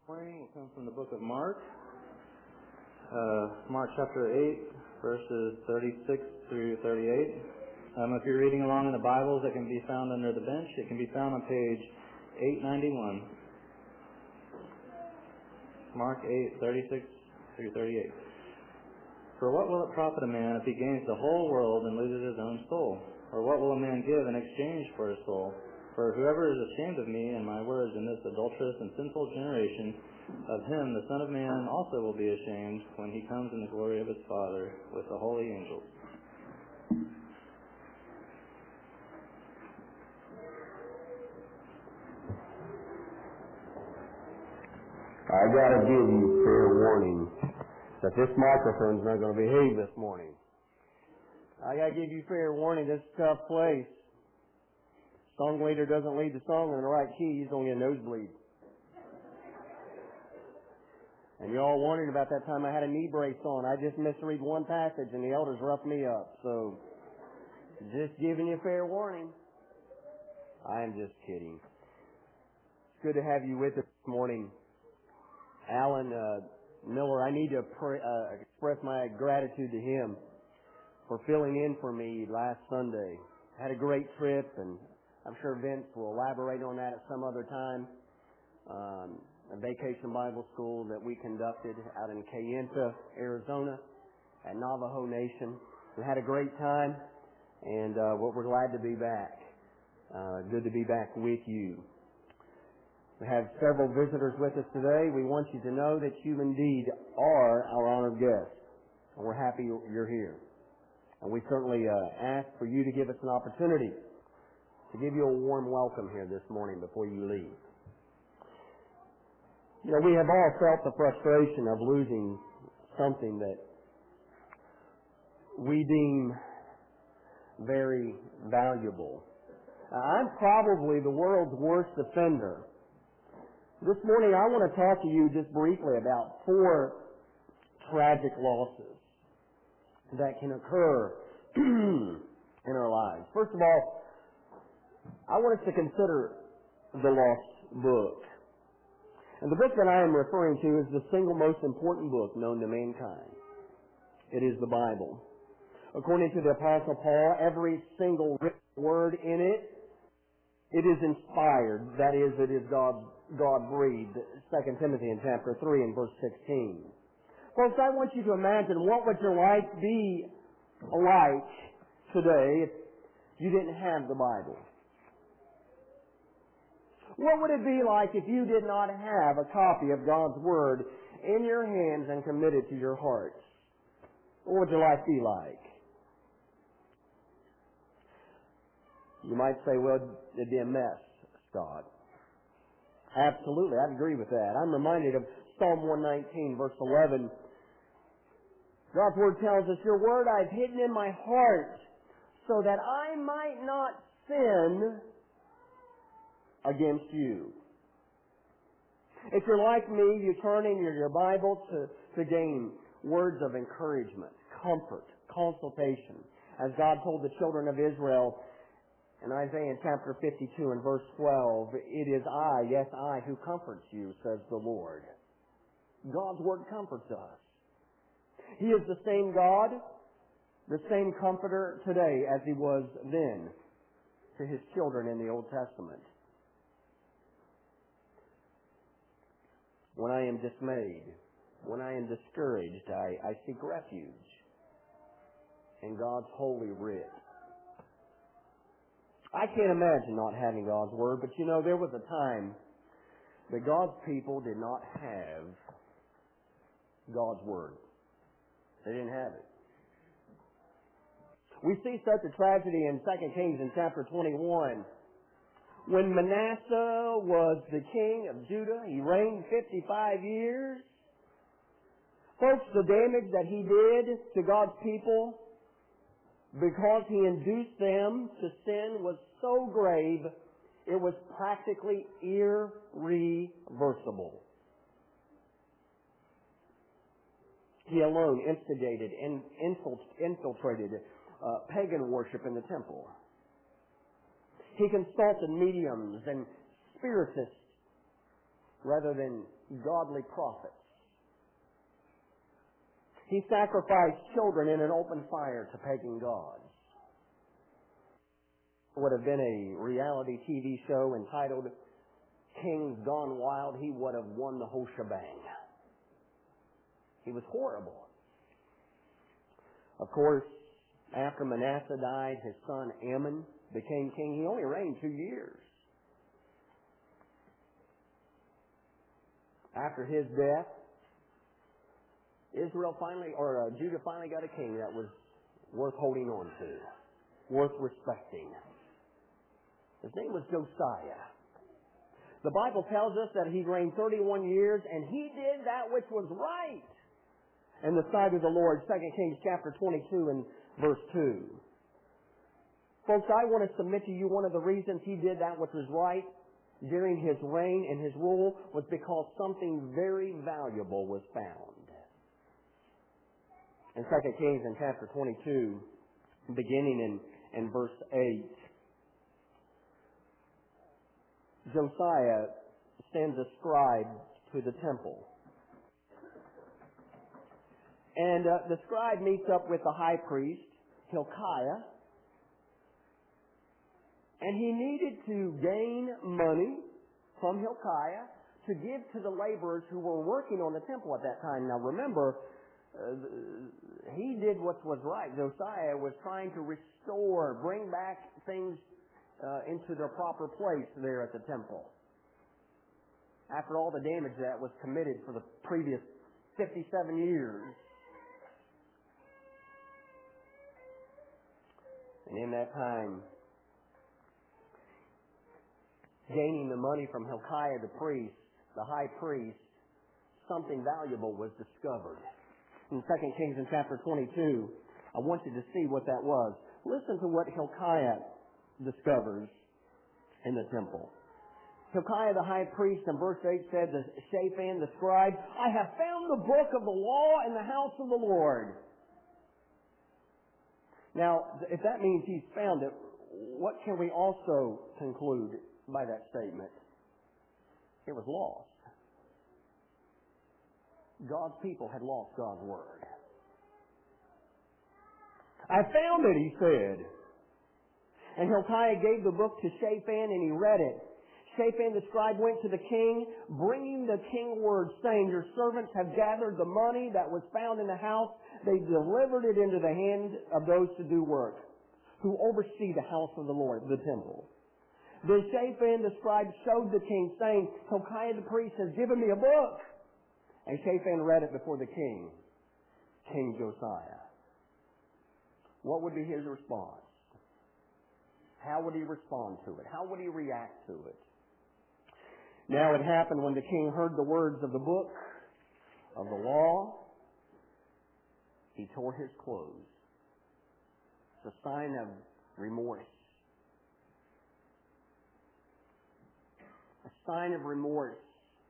Morning will come from the book of Mark, Mark chapter 8, verses 36 through 38. If you're reading along in the Bibles, it can be found under the bench. It can be found on page 891. Mark 8, 36 through 38. For what will it profit a man if he gains the whole world and loses his own soul? Or what will a man give in exchange for his soul? For whoever is ashamed of me and my words in this adulterous and sinful generation, of him the Son of Man also will be ashamed when he comes in the glory of his Father with the holy angels. I gotta give you fair warning that this microphone's not gonna behave this morning. I gotta give you fair warning, this is a tough place. Song leader doesn't lead the song in the right key, he's gonna get a nosebleed. And you're all wondering about that time I had a knee brace on. I just misread one passage and the elders roughed me up. So, just giving you fair warning. I am just kidding. It's good to have you with us this morning. Alan Miller, I need to express my gratitude to him for filling in for me last Sunday. I had a great trip, and I'm sure Vince will elaborate on that at some other time. A vacation Bible school that we conducted out in Kayenta, Arizona, at Navajo Nation. We had a great time, and we're glad to be back. Good to be back with you. We have several visitors with us today. We want you to know that you indeed are our honored guests, and we're happy you're here. And we certainly ask for you to give us an opportunity to give you a warm welcome here this morning before you leave. You know, we have all felt the frustration of losing something that we deem very valuable. I'm probably the world's worst offender. This morning I want to talk to you just briefly about 4 tragic losses that can occur in our lives. First of all, I want us to consider the lost book. And the book that I am referring to is the single most important book known to mankind. It is the Bible. According to the Apostle Paul, every single written word in it, it is inspired. That is, it is God-breathed. 2 Timothy in chapter 3 and verse 16. Folks, I want you to imagine what would your life be like today if you didn't have the Bible. What would it be like if you did not have a copy of God's Word in your hands and committed to your hearts? What would your life be like? You might say, well, it'd be a mess, Scott. Absolutely, I'd agree with that. I'm reminded of Psalm 119, verse 11. God's Word tells us, your Word I've hidden in my heart so that I might not sin against you. If you're like me, you turn in your Bible to gain words of encouragement, comfort, consultation. As God told the children of Israel in Isaiah chapter 52 and verse 12, it is I, yes I, who comforts you, says the Lord. God's Word comforts us. He is the same God, the same comforter today as He was then to His children in the Old Testament. When I am dismayed, when I am discouraged, I seek refuge in God's holy writ. I can't imagine not having God's Word, but you know, there was a time that God's people did not have God's Word. They didn't have it. We see such a tragedy in 2 Kings in chapter 21. When Manasseh was the king of Judah, he reigned 55 years. Folks, the damage that he did to God's people because he induced them to sin was so grave, it was practically irreversible. He alone instigated and infiltrated pagan worship in the temple. He consulted mediums and spiritists rather than godly prophets. He sacrificed children in an open fire to pagan gods. It would have been a reality TV show entitled Kings Gone Wild. He would have won the whole shebang. He was horrible. Of course, after Manasseh died, his son Amon became king. He only reigned 2 years. After his death, Judah finally got a king that was worth holding on to, worth respecting. His name was Josiah. The Bible tells us that he reigned 31 years, and he did that which was right in the sight of the Lord. 2 Kings chapter 22 and verse 2. Folks, I want to submit to you one of the reasons he did that which was right during his reign and his rule was because something very valuable was found. In 2 Kings in chapter 22, beginning in verse 8, Josiah sends a scribe to the temple. And the scribe meets up with the high priest, Hilkiah, and he needed to gain money from Hilkiah to give to the laborers who were working on the temple at that time. Now remember, he did what was right. Josiah was trying to restore, bring back things into their proper place there at the temple. After all the damage that was committed for the previous 57 years. And in that time, gaining the money from Hilkiah the priest, the high priest, something valuable was discovered. In 2 Kings in chapter 22, I want you to see what that was. Listen to what Hilkiah discovers in the temple. Hilkiah the high priest in verse 8 said to Shaphan the scribe, I have found the book of the law in the house of the Lord. Now, if that means he's found it, what can we also conclude by that statement? It was lost. God's people had lost God's word. I found it, he said. And Hilkiah gave the book to Shaphan, and he read it. Shaphan the scribe went to the king, bringing the king word, saying, Your servants have gathered the money that was found in the house. They delivered it into the hand of those to do work, who oversee the house of the Lord, the temple. Then Shaphan the scribe showed the king, saying, Hilkiah the priest has given me a book. And Shaphan read it before the king, King Josiah. What would be his response? How would he respond to it? How would he react to it? Now it happened when the king heard the words of the book of the law, he tore his clothes. It's a sign of remorse. A sign of remorse.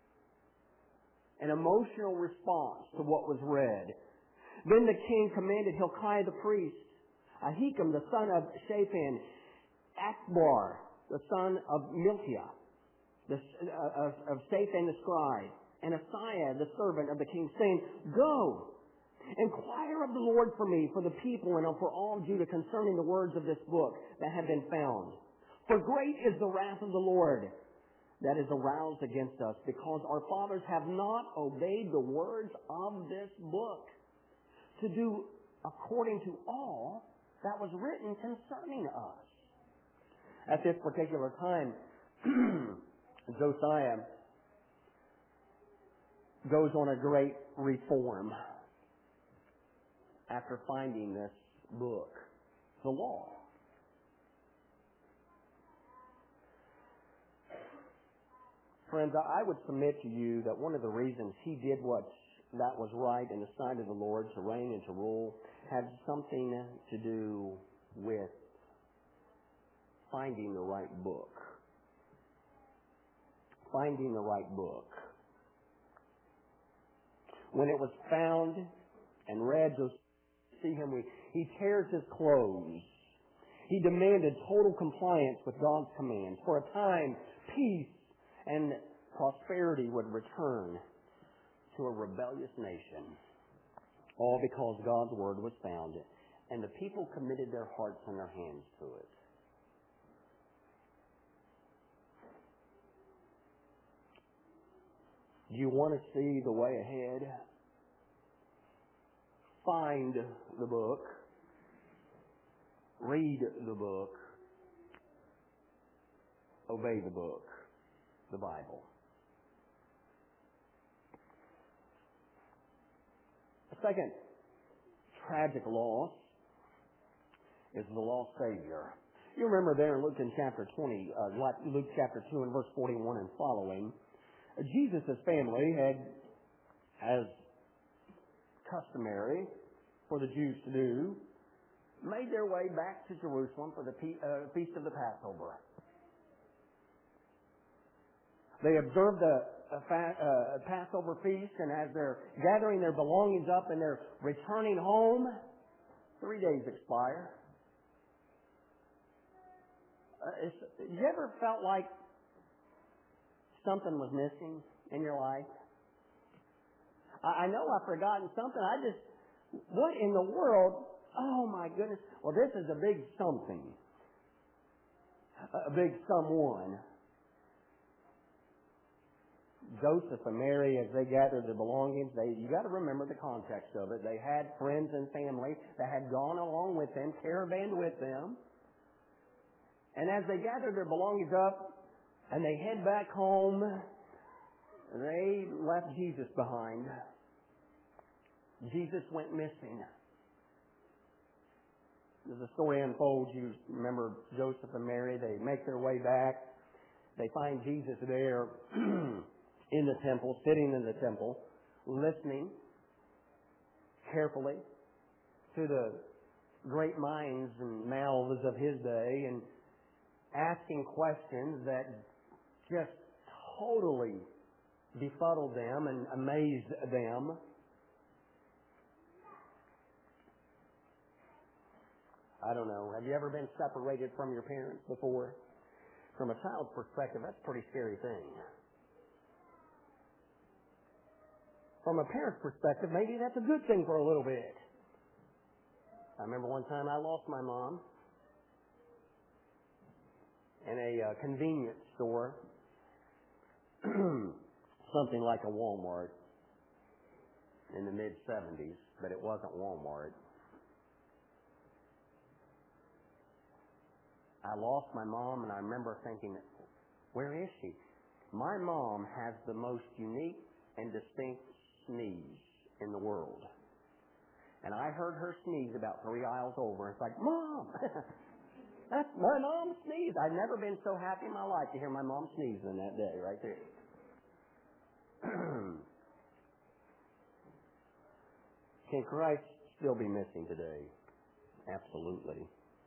An emotional response to what was read. Then the king commanded Hilkiah the priest, Ahikam the son of Shaphan, Akbar the son of Milkiah, of Shaphan the scribe, and Asaiah the servant of the king, saying, Go, inquire of the Lord for me, for the people, and for all Judah concerning the words of this book that have been found. For great is the wrath of the Lord that is aroused against us, because our fathers have not obeyed the words of this book to do according to all that was written concerning us. At this particular time, Josiah goes on a great reform after finding this book, the law. Friends, I would submit to you that one of the reasons he did what that was right in the sight of the Lord, to reign and to rule, had something to do with finding the right book. Finding the right book. When it was found and read, you'll see him, he tears his clothes. He demanded total compliance with God's commands. For a time, peace and prosperity would return to a rebellious nation, all because God's Word was found, and the people committed their hearts and their hands to it. Do you want to see the way ahead? Find the book. Read the book. Obey the book, the Bible. The second tragic loss is the lost Savior. You remember there in Luke in chapter 20, Luke chapter 2 and verse 41 and following, Jesus' family had, as customary for the Jews to do, made their way back to Jerusalem for the Feast of the Passover. They observed a Passover feast, and as they're gathering their belongings up and they're returning home, 3 days expire. You ever felt like something was missing in your life? I know I've forgotten something. What in the world? Oh my goodness. Well, this is a big something. A big someone. Joseph and Mary, as they gathered their belongings, you got to remember the context of it. They had friends and family that had gone along with them, caravanned with them. And as they gathered their belongings up and they head back home, they left Jesus behind. Jesus went missing. As the story unfolds, you remember Joseph and Mary, they make their way back. They find Jesus there in the temple, sitting in the temple, listening carefully to the great minds and mouths of his day and asking questions that just totally befuddled them and amazed them. I don't know. Have you ever been separated from your parents before? From a child's perspective, that's a pretty scary thing. From a parent's perspective, maybe that's a good thing for a little bit. I remember one time I lost my mom in a convenience store, something like a Walmart in the mid-'70s, but it wasn't Walmart. I lost my mom, and I remember thinking, where is she? My mom has the most unique and distinct sneeze in the world. And I heard her sneeze about 3 aisles over. It's like, Mom! That's my mom's sneeze. I've never been so happy in my life to hear my mom sneeze than that day right there. Can Christ still be missing today? Absolutely.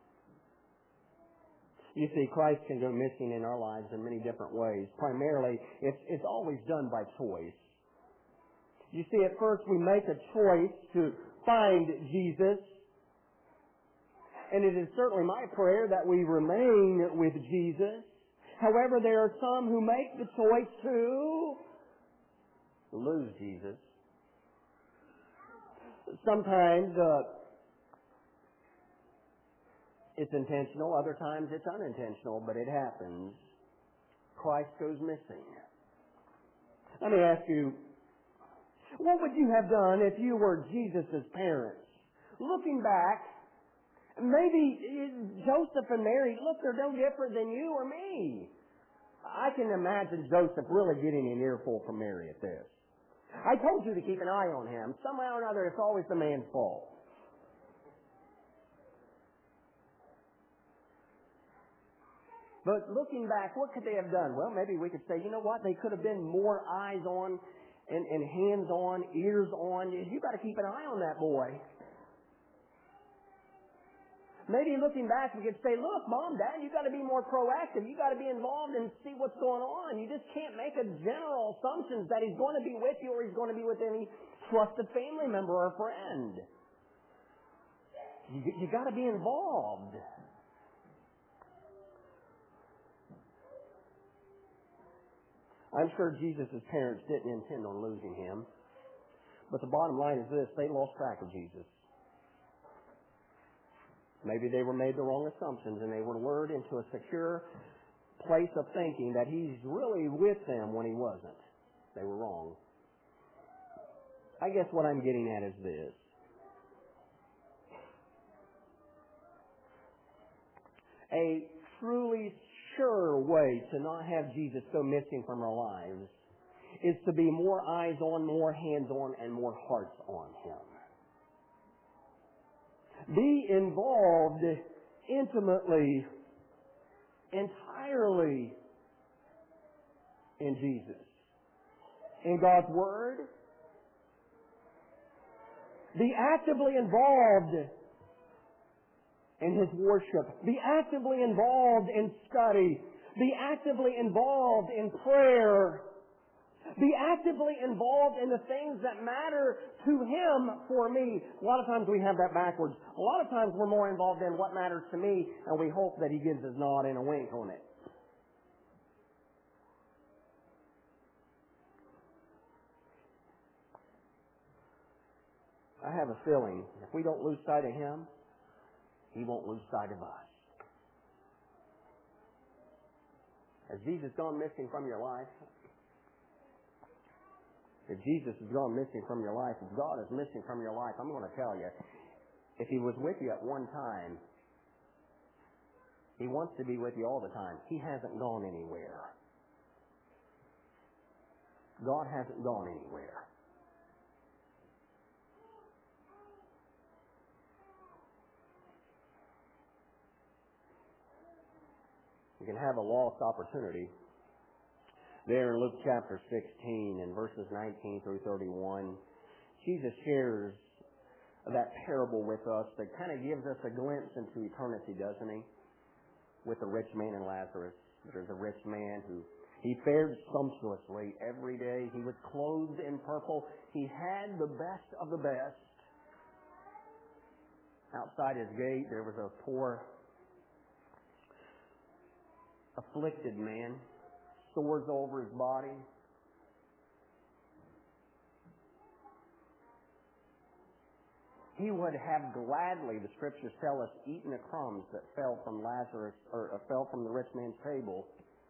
You see, Christ can go missing in our lives in many different ways. Primarily, it's always done by choice. You see, at first we make a choice to find Jesus. And it is certainly my prayer that we remain with Jesus. However, there are some who make the choice to lose Jesus. Sometimes it's intentional, other times it's unintentional, but it happens. Christ goes missing. Let me ask you, what would you have done if you were Jesus' parents? Looking back, maybe Joseph and Mary, look, they're no different than you or me. I can imagine Joseph really getting an earful from Mary at this. I told you to keep an eye on him. Somehow or another, it's always the man's fault. But looking back, what could they have done? Well, maybe we could say, you know what? They could have been more eyes on and hands on, ears on. You got to keep an eye on that boy. Maybe looking back, we could say, look, Mom, Dad, you got to be more proactive. You got to be involved and see what's going on. You just can't make a general assumption that he's going to be with you or he's going to be with any trusted family member or friend. You got to be involved. I'm sure Jesus' parents didn't intend on losing him. But the bottom line is this: they lost track of Jesus. Maybe they were made the wrong assumptions and they were lured into a secure place of thinking that he's really with them when he wasn't. They were wrong. I guess what I'm getting at is this. A truly sure way to not have Jesus go missing from our lives is to be more eyes on, more hands on, and more hearts on him. Be involved intimately, entirely in Jesus, in God's Word. Be actively involved in His worship. Be actively involved in study. Be actively involved in prayer. Be actively involved in the things that matter to Him for me. A lot of times we have that backwards. A lot of times we're more involved in what matters to me, and we hope that He gives His nod and a wink on it. I have a feeling if we don't lose sight of Him, He won't lose sight of us. Has Jesus gone missing from your life? If Jesus has gone missing from your life, if God is missing from your life, I'm going to tell you, if He was with you at one time, He wants to be with you all the time. He hasn't gone anywhere. God hasn't gone anywhere. You can have a lost opportunity. There in Luke chapter 16 and verses 19 through 31, Jesus shares that parable with us that kind of gives us a glimpse into eternity, doesn't He? With the rich man and Lazarus. There's a rich man who he fared sumptuously every day. He was clothed in purple. He had the best of the best. Outside his gate there was a poor, afflicted man, sores over his body. He would have gladly, the scriptures tell us, eaten the crumbs that fell from Lazarus, or fell from the rich man's table.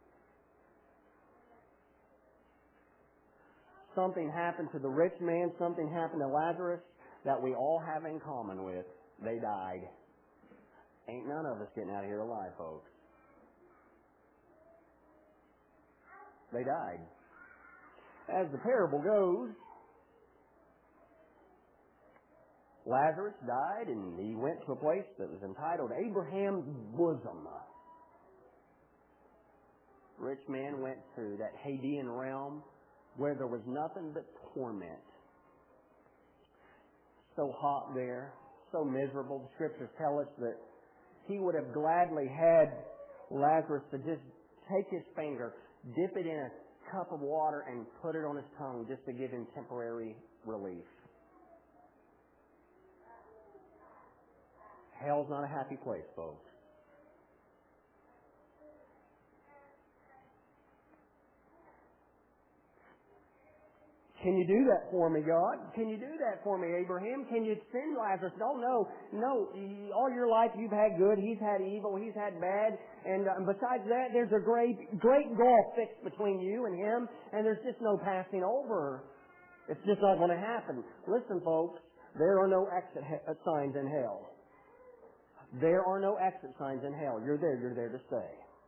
Something happened to the rich man, something happened to Lazarus that we all have in common with. They died. Ain't none of us getting out of here alive, folks. They died. As the parable goes, Lazarus died and he went to a place that was entitled Abraham's bosom. The rich man went to that Hadean realm where there was nothing but torment. So hot there, so miserable. The scriptures tell us that he would have gladly had Lazarus to just take his finger, dip it in a cup of water, and put it on his tongue just to give him temporary relief. Hell's not a happy place, folks. Can you do that for me, God? Can you do that for me, Abraham? Can you send Lazarus? No. All your life you've had good. He's had evil. He's had bad. And besides that, there's a great gulf fixed between you and him, and there's just no passing over. It's just not going to happen. Listen, folks, there are no exit signs in hell. There are no exit signs in hell. You're there to stay.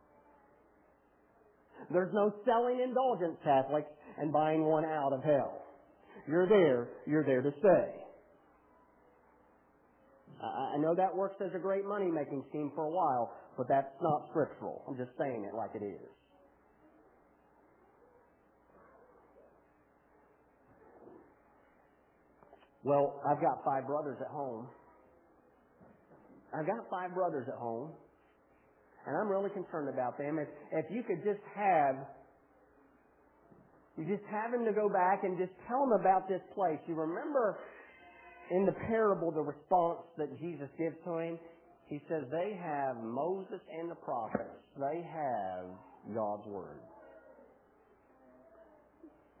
There's no selling indulgence, Catholics, and buying one out of hell. You're there to stay. I know that works as a great money-making scheme for a while, but that's not scriptural. I'm just saying it like it is. Well, I've got 5 brothers at home. And I'm really concerned about them. If you could just have him to go back and just tell them about this place. You remember in the parable the response that Jesus gives to him? He says, they have Moses and the prophets. They have God's Word.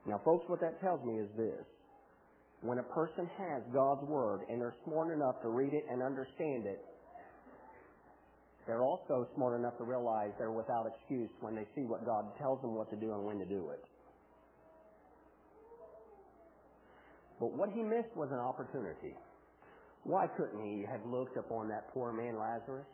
Now, folks, what that tells me is this. When a person has God's Word and they're smart enough to read it and understand it, they're also smart enough to realize they're without excuse when they see what God tells them what to do and when to do it. But what he missed was an opportunity. Why couldn't he have looked upon that poor man Lazarus?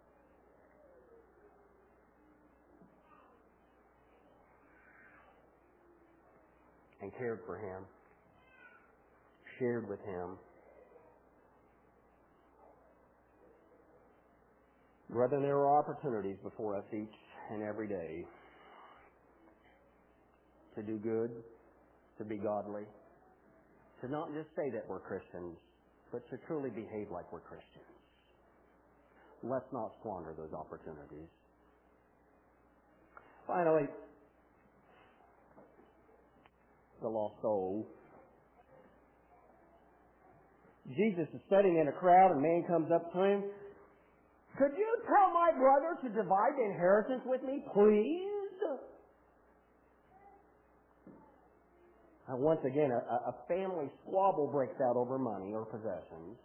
And cared for him, shared with him. Brethren, there are opportunities before us each and every day to do good, to be godly, to not just say that we're Christians, but to truly behave like we're Christians. Let's not squander those opportunities. Finally, the lost soul. Jesus is sitting in a crowd, and a man comes up to him. Could you tell my brother to divide the inheritance with me, please? Now, once again, a family squabble breaks out over money or possessions.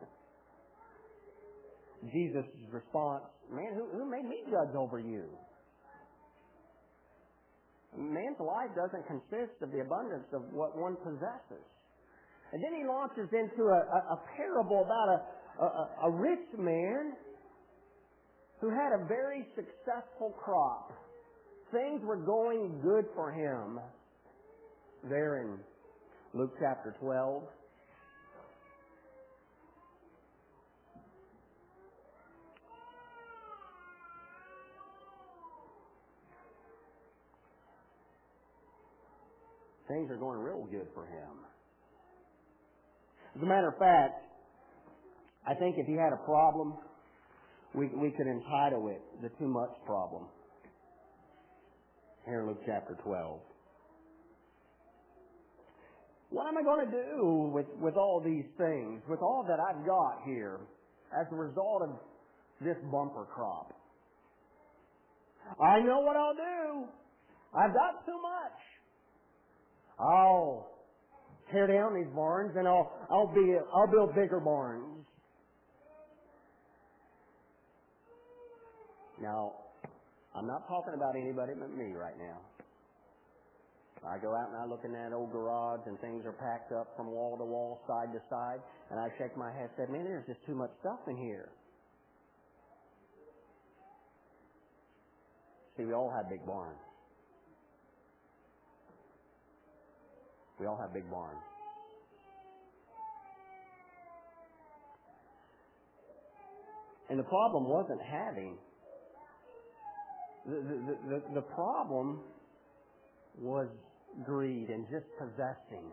Jesus' response, man, who made me judge over you? Man's life doesn't consist of the abundance of what one possesses. And then he launches into a parable about a rich man who had a very successful crop. Things were going good for him. There in Luke chapter 12. Things are going real good for him. As a matter of fact, I think if he had a problem, we could entitle it the too much problem. Here in Luke chapter 12. What am I going to do with all these things, with all that I've got here as a result of this bumper crop? I know what I'll do. I've got too much. I'll tear down these barns and I'll build bigger barns. Now, I'm not talking about anybody but me right now. I go out and I look in that old garage and things are packed up from wall to wall, side to side, and I shake my head and say, man, there's just too much stuff in here. See, we all have big barns. We all have big barns. And the problem wasn't having. The problem was greed and just possessing.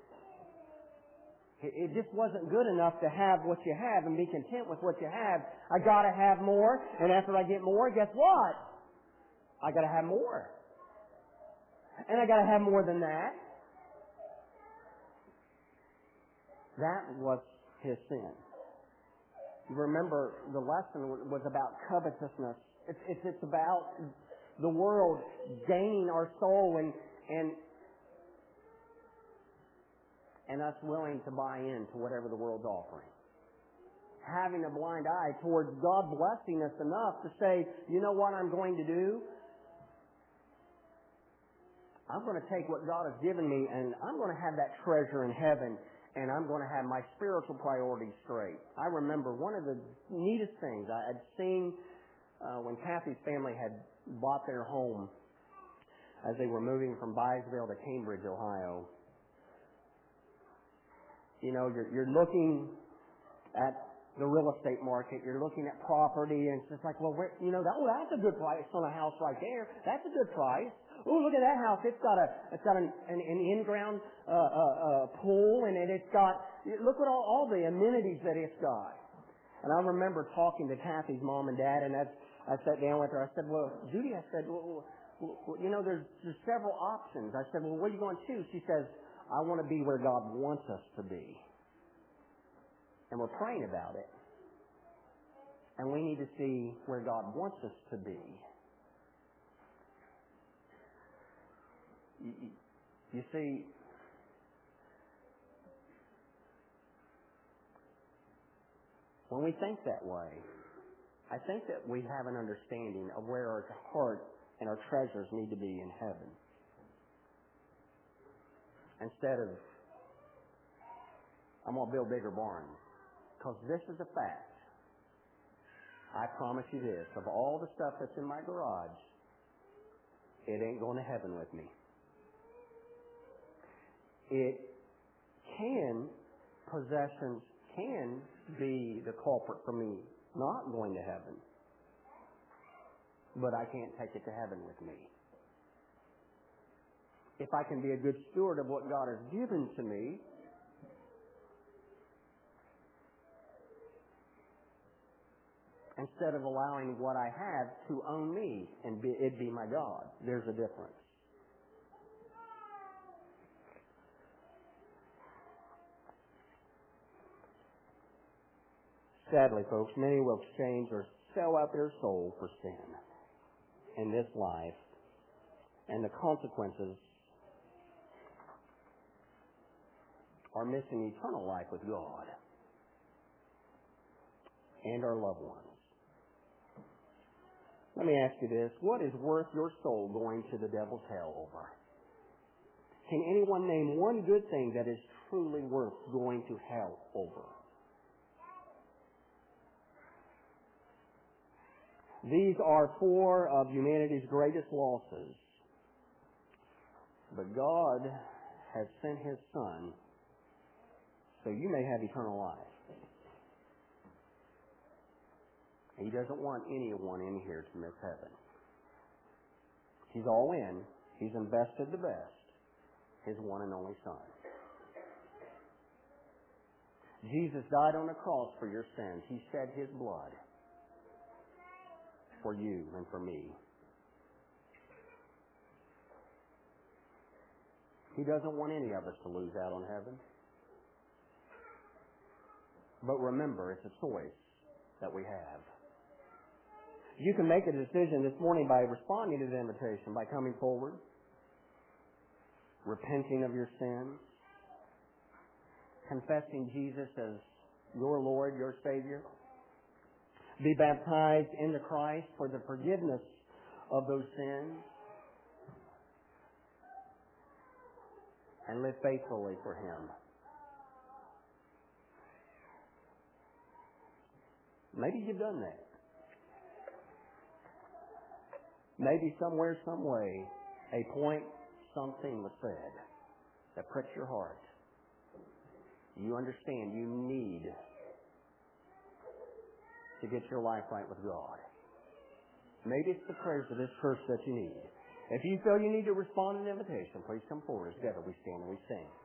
It just wasn't good enough to have what you have and be content with what you have. I got to have more, and after I get more, guess what? I got to have more. And I got to have more than that. That was his sin. You remember the lesson was about covetousness. It's about the world gaining our soul and us willing to buy into whatever the world's offering. Having a blind eye towards God blessing us enough to say, you know what I'm going to do? I'm going to take what God has given me and I'm going to have that treasure in heaven. And I'm going to have my spiritual priorities straight. I remember one of the neatest things I had seen when Kathy's family had bought their home as they were moving from Byesville to Cambridge, Ohio. You know, you're looking at the real estate market. You're looking at property, and it's just like, well, that's a good price on a house right there. That's a good price. Oh, look at that house. It's got an in-ground pool, and it's got, look at all the amenities that it's got. And I remember talking to Kathy's mom and dad, and as I sat down with her, I said, well, Judy, I said, there's several options. I said, well, what are you going to choose? She says, I want to be where God wants us to be. And we're praying about it. And we need to see where God wants us to be. You see, when we think that way, I think that we have an understanding of where our heart and our treasures need to be in heaven. Instead of, I'm going to build bigger barns. Because this is a fact. I promise you this, of all the stuff that's in my garage, it ain't going to heaven with me. Possessions can be the culprit for me not going to heaven. But I can't take it to heaven with me. If I can be a good steward of what God has given to me, instead of allowing what I have to own me and it be my God, there's a difference. Sadly, folks, many will exchange or sell out their soul for sin in this life, and the consequences are missing eternal life with God and our loved ones. Let me ask you this. What is worth your soul going to the devil's hell over? Can anyone name one good thing that is truly worth going to hell over? These are four of humanity's greatest losses. But God has sent His Son so you may have eternal life. He doesn't want anyone in here to miss heaven. He's all in. He's invested the best. His one and only Son. Jesus died on the cross for your sins. He shed His blood for you and for me. He doesn't want any of us to lose out on heaven. But remember, it's a choice that we have. You can make a decision this morning by responding to the invitation, by coming forward, repenting of your sins, confessing Jesus as your Lord, your Savior. Be baptized into Christ for the forgiveness of those sins. And live faithfully for Him. Maybe you've done that. Maybe somewhere, some way, a point, something was said that pricks your heart. You understand you need to get your life right with God. Maybe it's the prayers of this church that you need. If you feel you need to respond to an invitation, please come forward. Together we stand and we sing.